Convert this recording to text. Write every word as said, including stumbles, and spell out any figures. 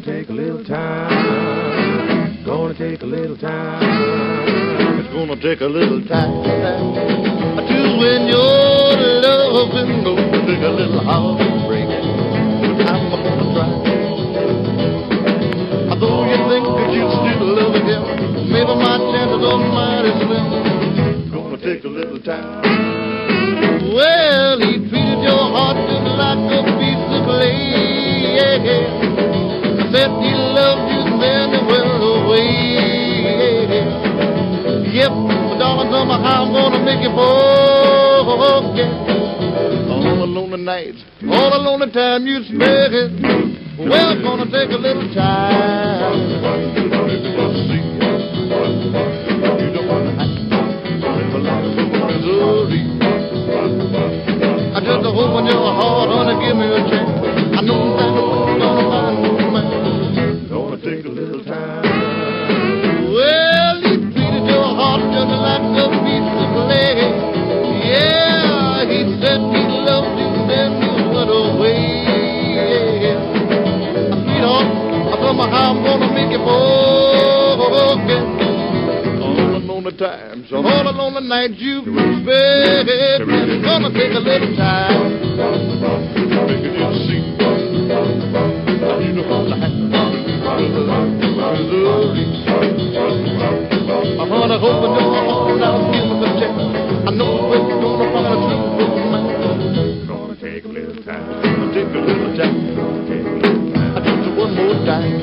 take a little time. Gonna take a little time. It's gonna take a little time to win your love. It's gonna take a little heartbreak, but I'm gonna try. Although you think that you still love him, maybe my chances are mighty slim. It's gonna take a little time. Well, he treated your heart just like a piece of clay. Yeah. Said he loved you, then he went away. Yep, but darling, somehow I'm gonna make you forget all the lonely nights, all the lonely time you spent it. Well, it's gonna take a little time. You don't wanna have to live a life of misery. I just open your heart, honey, give me a chance. I know that you're gonna find me. Gonna take a little time. Well, he treated your heart just like a piece of clay. Yeah, he said he loved you, then he went away. Yeah. Sweetheart, I somehow I'm gonna make you forget all the lonely times, all the lonely nights you've spent. It's gonna take a little time. Making you see, you know how to handle misery. I wanna open your heart out, give me the check. I know where you're gonna find a true man. Gonna take a little time. Take a little time. I do it one more time.